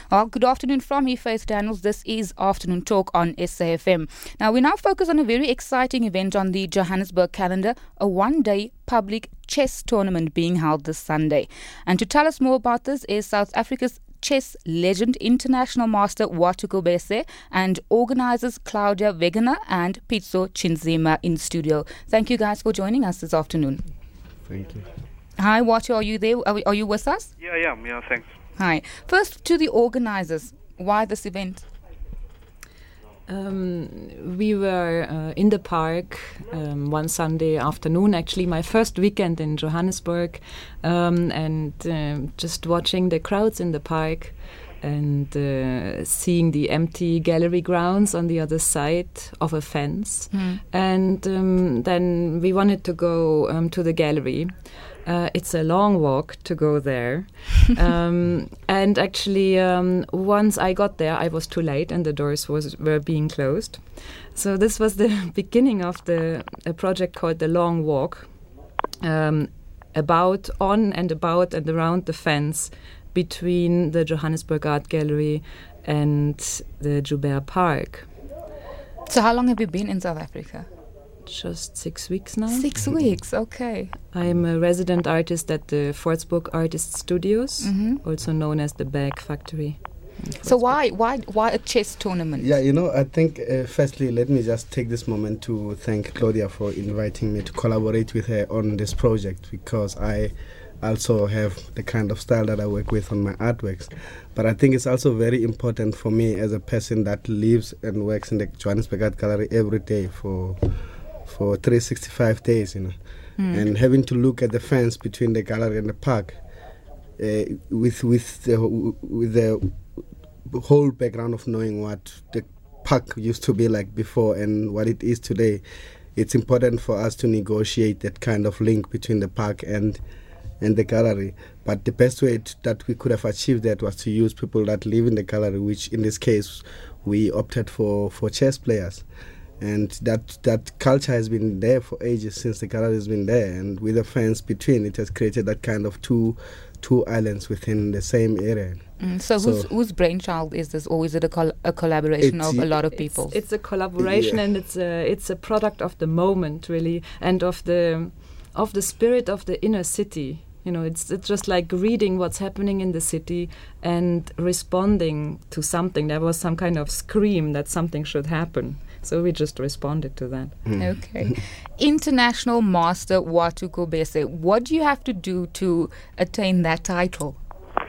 Well, good afternoon from me, Faith Daniels. This is Afternoon Talk on SAFM. Now, we now focus on a very exciting event on the Johannesburg calendar, a one-day public chess tournament being held this Sunday. And to tell us more about this is South Africa's chess legend, international master Watuko Bese, and organisers Claudia Wegener and Pitso Chinzima in studio. Thank you guys for joining us this afternoon. Thank you. Hi, Watu, are you there? Are you with us? Yeah, I am. Yeah, thanks. Hi. First, to the organisers, why this event? We were in the park one Sunday afternoon, actually my first weekend in Johannesburg, and just watching the crowds in the park and seeing the empty gallery grounds on the other side of a fence. And then we wanted to go to the gallery. It's a long walk to go there. And actually, once I got there, I was too late and the doors were being closed. So this was the beginning of a project called The Long Walk, about, on and about and around the fence between the Johannesburg Art Gallery and the Joubert Park. So how long have you been in South Africa? Just 6 weeks now. 6 weeks, okay. I'm a resident artist at the Forsbroek Artist Studios, also known as the Bag Factory. So why a chess tournament? Yeah, I think firstly, let me just take this moment to thank Claudia for inviting me to collaborate with her on this project, because I also have the kind of style that I work with on my artworks. But I think it's also very important for me as a person that lives and works in the Johannesburg Art Gallery every day for 365 days, and having to look at the fence between the gallery and the park, with the whole background of knowing what the park used to be like before and what it is today. It's important for us to negotiate that kind of link between the park and the gallery. But the best way that we could have achieved that was to use people that live in the gallery, which in this case we opted for chess players. And that culture has been there for ages, since the gallery has been there, and with a fence between, it has created that kind of two islands within the same area. So whose brainchild is this, or is it a collaboration of a lot of people? It's a collaboration, and it's a product of the moment, really, and of the spirit of the inner city. It's just like reading what's happening in the city and responding to something. There was some kind of scream that something should happen. So we just responded to that. Okay. International Master Watuko Bese, what do you have to do to attain that title?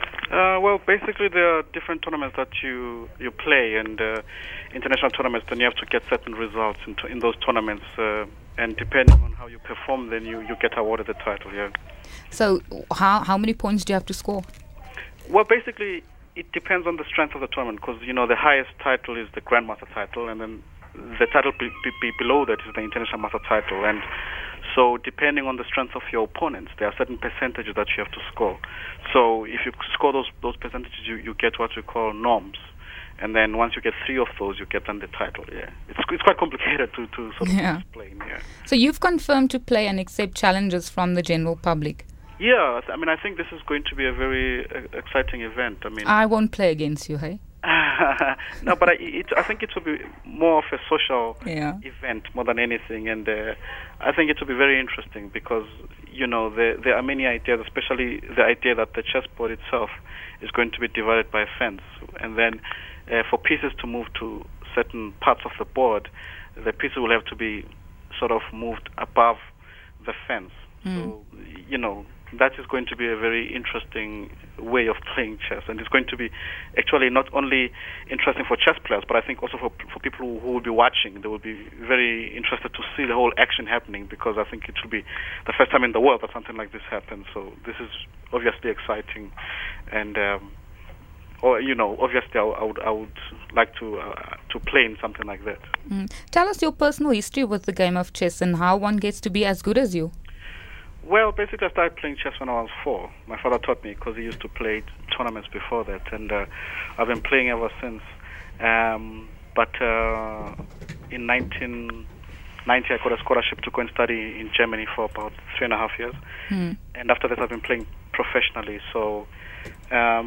Well, basically there are different tournaments that you play, and international tournaments, then you have to get certain results in those tournaments, and depending on how you perform, then you get awarded the title, yeah. So how many points do you have to score? Well, basically it depends on the strength of the tournament, because the highest title is the Grandmaster title, and then the title below that is the International Master title. And so depending on the strength of your opponents, there are certain percentages that you have to score. So if you score those percentages, you get what we call norms. And then once you get 3 of those, you get then the title, yeah. It's quite complicated to sort of explain, yeah. So you've confirmed to play and accept challenges from the general public? Yeah, I think this is going to be a very exciting event. I won't play against you, hey? No, but I think it will be more of a social event more than anything, and I think it will be very interesting because there are many ideas, especially the idea that the chessboard itself is going to be divided by a fence, and then for pieces to move to certain parts of the board, the pieces will have to be sort of moved above the fence. So that is going to be a very interesting way of playing chess, and it's going to be actually not only interesting for chess players, but I think also for people who will be watching. They will be very interested to see the whole action happening, because I think it will be the first time in the world that something like this happens. So this is obviously exciting, and obviously I would like to play in something like that. Tell us your personal history with the game of chess and how one gets to be as good as you. Well, basically I started playing chess when I was 4. My father taught me, because he used to play tournaments before that, and I've been playing ever since. But in 1990 I got a scholarship to go and study in Germany for about 3.5 years. And after that I've been playing professionally. So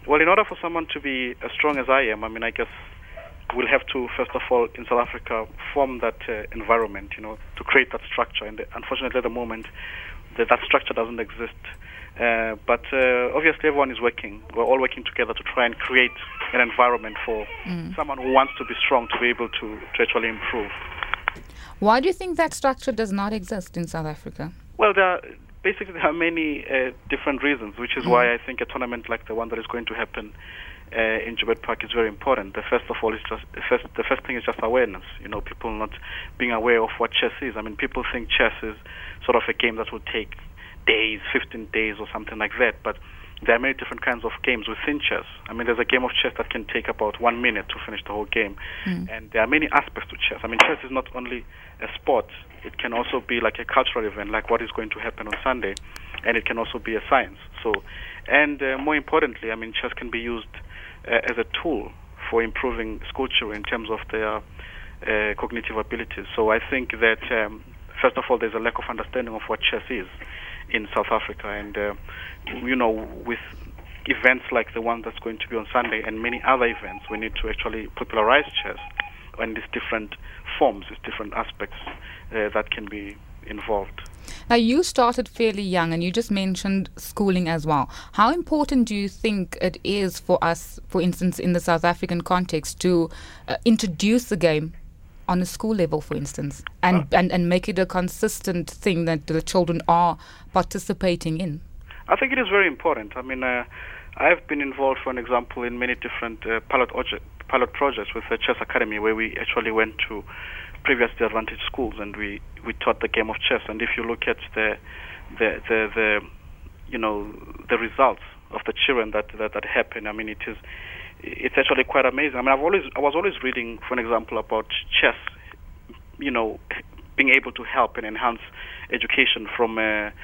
Well, in order for someone to be as strong as I am, I guess we'll have to, first of all, in South Africa, form that environment, to create that structure. And unfortunately, at the moment, that structure doesn't exist. But obviously, everyone is working. We're all working together to try and create an environment for someone who wants to be strong to be able to actually improve. Why do you think that structure does not exist in South Africa? Well, there are many different reasons, which is why I think a tournament like the one that is going to happen in Joburg Park is very important. The first thing is just awareness. People not being aware of what chess is. People think chess is sort of a game that will take days, 15 days or something like that, but there are many different kinds of games within chess. There's a game of chess that can take about 1 minute to finish the whole game, and there are many aspects to chess. Chess is not only a sport, it can also be like a cultural event, like what is going to happen on Sunday, and it can also be a science. And more importantly, chess can be used as a tool for improving school children in terms of their cognitive abilities. So I think that, first of all, there's a lack of understanding of what chess is in South Africa, and with events like the one that's going to be on Sunday and many other events, we need to actually popularize chess and these different forms, these different aspects that can be involved. Now, you started fairly young, and you just mentioned schooling as well. How important do you think it is for us, for instance, in the South African context, to introduce the game on a school level, for instance, and make it a consistent thing that the children are participating in? I think it is very important. I've been involved, for an example, in many different pilot projects with the Chess Academy, where we actually went to previously disadvantaged schools and we taught the game of chess. And if you look at the results of the children that happen, it's actually quite amazing. I was always reading, for an example, about chess, being able to help and enhance education from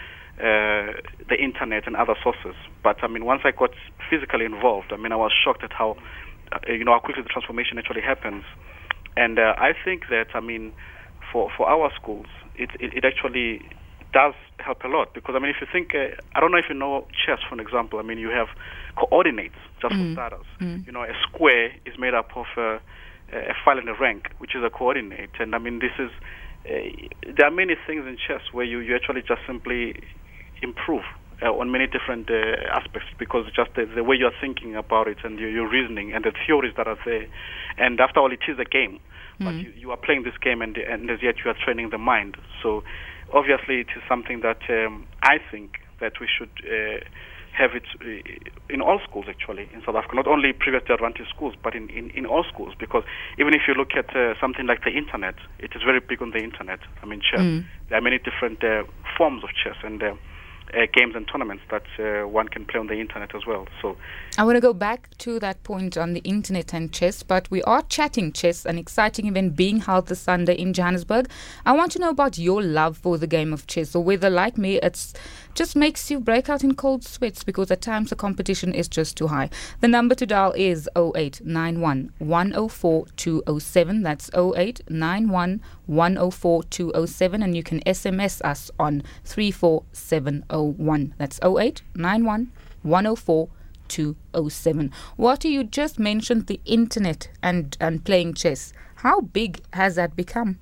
the internet and other sources. But once I got physically involved, I was shocked at how quickly the transformation actually happens. And I think that for our schools, it actually does help a lot, because if you think, I don't know if you know chess, for an example. You have coordinates, just for starters. A square is made up of a file and a rank, which is a coordinate. And this is there are many things in chess where you actually just simply improve on many different aspects, because just the way you're thinking about it and your reasoning and the theories that are there. And after all, it is a game, but you are playing this game, and as yet you are training the mind. So obviously it is something that I think that we should have it in all schools, actually, in South Africa. Not only previously advantaged schools, but in all schools. Because even if you look at something like the internet, it is very big on the internet. Chess. There are many different forms of chess and games and tournaments that one can play on the internet as well. So I want to go back to that point on the internet and chess, but we are chatting chess, an exciting event being held this Sunday in Johannesburg. I want to know about your love for the game of chess, or whether, like me, it's just makes you break out in cold sweats because at times the competition is just too high. The number to dial is 0891 104 207. That's 0891 104 207, and you can SMS us on 34701. That's 0891 104 207. What you just mentioned, the internet and playing chess. How big has that become?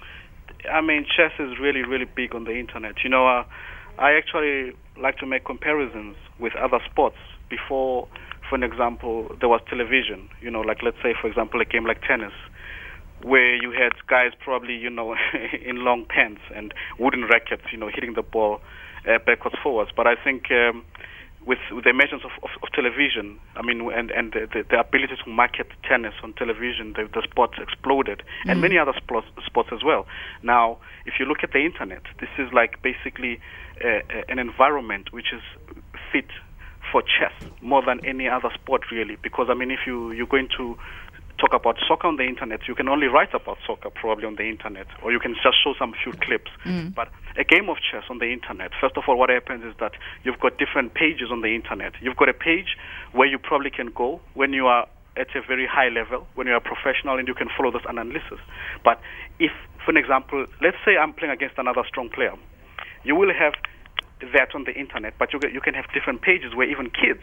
Chess is really, really big on the internet. I actually like to make comparisons with other sports. Before, for an example, there was television. Like, let's say, for example, a game like tennis, where you had guys probably, in long pants and wooden rackets, hitting the ball backwards, forwards. But I think with the emergence of television, and the ability to market tennis on television, the sport exploded, and many other sports as well. Now, if you look at the internet, this is like basically an environment which is fit for chess more than any other sport, really. Because if you're going to talk about soccer on the internet, you can only write about soccer probably on the internet, or you can just show some few clips. But a game of chess on the internet, first of all, what happens is that you've got different pages on the internet. You've got a page where you probably can go when you are at a very high level, when you are a professional, and you can follow this analysis. But if, for an example, let's say I'm playing against another strong player, you will have that on the internet, but you can have different pages where even kids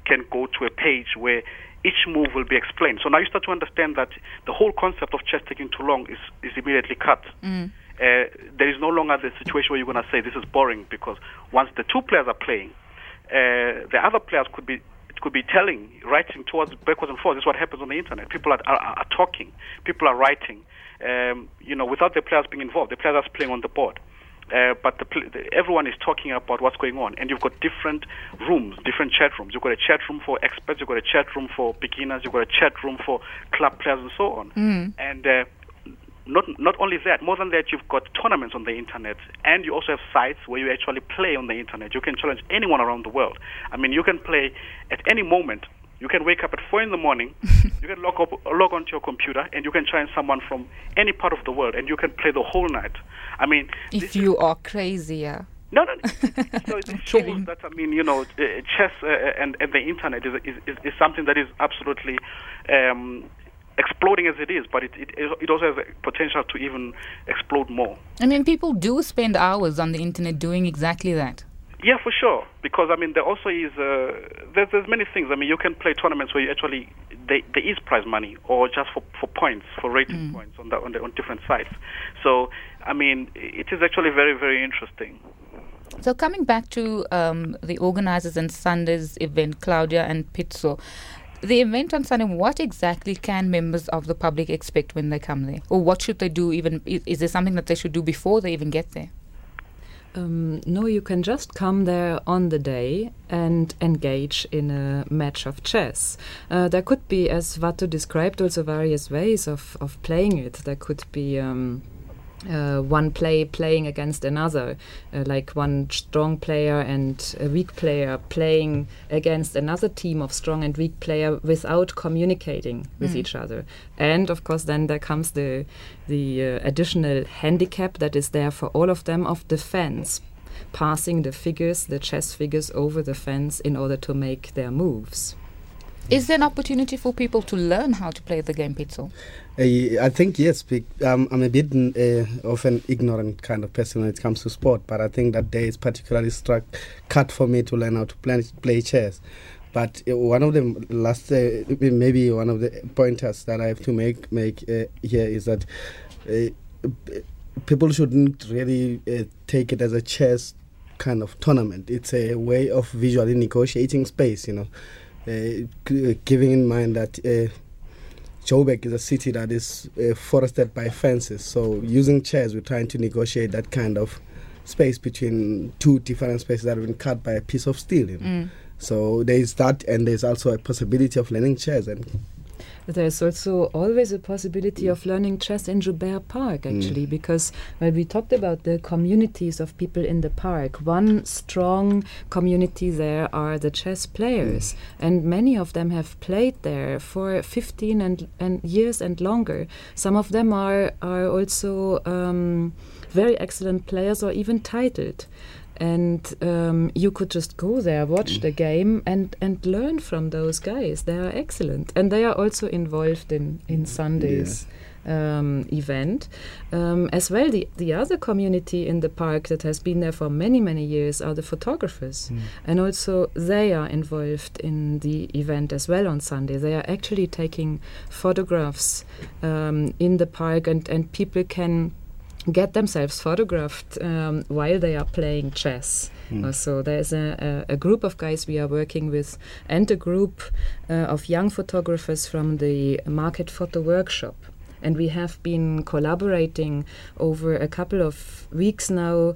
can go to a page where each move will be explained. So now you start to understand that the whole concept of chess taking too long is immediately cut. There is no longer the situation where you're going to say this is boring, because once the two players are playing, the other players could be writing towards backwards and forwards. This is what happens on the internet. People are talking, people are writing, without the players being involved. The players are playing on the board. But everyone is talking about what's going on, and you've got different rooms, different chat rooms. You've got a chat room for experts, you've got a chat room for beginners, you've got a chat room for club players, and so on. And not only that, more than that, you've got tournaments on the internet, and you also have sites where you actually play on the internet. You can challenge anyone around the world. I mean, you can play at any moment. You can wake up at 4 in the morning, you can log onto your computer, and you can challenge someone from any part of the world, and you can play the whole night. I mean, if you are crazy, yeah. No. So it shows that, I mean, chess and the internet is something that is absolutely exploding as it is, but it also has a potential to even explode more. I mean, people do spend hours on the internet doing exactly that. Yeah, for sure. Because, I mean, there also is there's many things. I mean, you can play tournaments where you actually there is prize money, or just for points, for rating points on different sites. So, I mean, it is actually very, very interesting. So, coming back to the organizers and Sunday's event, Claudia and Pitso, the event on Sunday, what exactly can members of the public expect when they come there, or what should they do? Even is there something that they should do before they even get there? No, you can just come there on the day and engage in a match of chess. There could be, as Vato described, also various ways of playing it. There could be one playing against another, like one strong player and a weak player playing against another team of strong and weak player without communicating with each other. And of course then there comes the additional handicap that is there for all of them of the fence, passing the chess figures over the fence in order to make their moves. Is there an opportunity for people to learn how to play the game, Pitso? I think yes. I'm a bit of an ignorant kind of person when it comes to sport, but I think that day is particularly cut for me to learn how to play chess. But one of the maybe one of the pointers that I have to make here is that people shouldn't really take it as a chess kind of tournament. It's a way of visually negotiating space, giving in mind that Joburg is a city that is forested by fences. So using chess, we're trying to negotiate that kind of space between two different spaces that have been cut by a piece of steel. So there's that, and there's also a possibility of learning chess. And there's also always a possibility of learning chess in Joubert Park, actually, because when we talked about the communities of people in the park, one strong community there are the chess players, and many of them have played there for 15 and years and longer. Some of them are also very excellent players or even titled. And you could just go there, watch the game, and learn from those guys. They are excellent. And they are also involved in Sunday's event. As well, the other community in the park that has been there for many, many years are the photographers. And also they are involved in the event as well on Sunday. They are actually taking photographs in the park, and people can get themselves photographed while they are playing chess. So there's a group of guys we are working with, and a group of young photographers from the Market Photo Workshop. And we have been collaborating over a couple of weeks now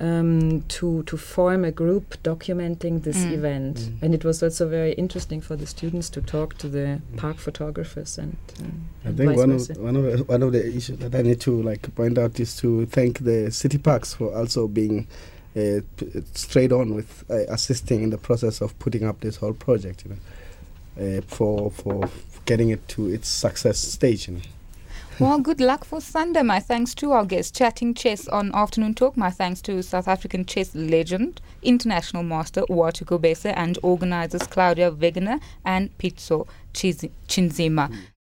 to form a group documenting this event. And it was also very interesting for the students to talk to the park photographers and I think one of the issues that I need to point out is to thank the city parks for also being straight on with assisting in the process of putting up this whole project, for getting it to its success stage. Well, good luck for Sunday. My thanks to our guests, Chatting Chess on Afternoon Talk. My thanks to South African chess legend, international master Watu Kobese, and organizers Claudia Wegener and Pitso Chinzima.